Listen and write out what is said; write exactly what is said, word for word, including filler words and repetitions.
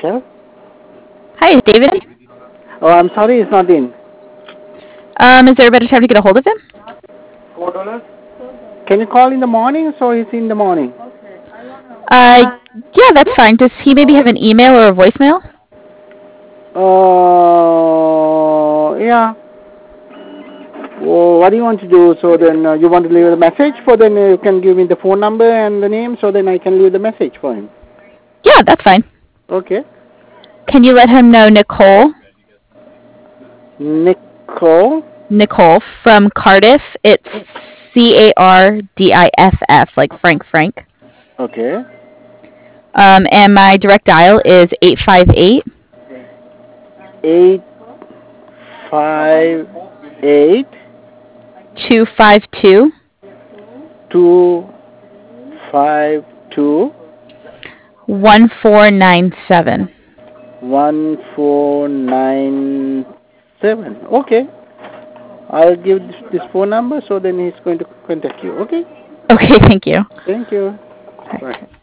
Michelle. Hi, is David? Oh, I'm sorry, he's not in. Um, is there a better time to get a hold of him? Can you call in the morning? So he's in the morning. Uh, yeah, that's fine. Does he maybe have an email or a voicemail? Uh, yeah. Well, what do you want to do? So then uh, you want to leave a message for then you can give me the phone number and the name so then I can leave the message for him. Yeah, that's fine. Okay. Can you let him know Nicole? Nicole. Nicole from Cardiff. It's C A R D I F F, like Frank Frank. Okay. Um, and my direct dial is eight five eight. Eight five eight two five two. two five two one four nine seven. one four nine seven. Okay. I'll give this, this phone number so then he's going to contact you. Okay. Okay, thank you. Thank you. All right. Bye.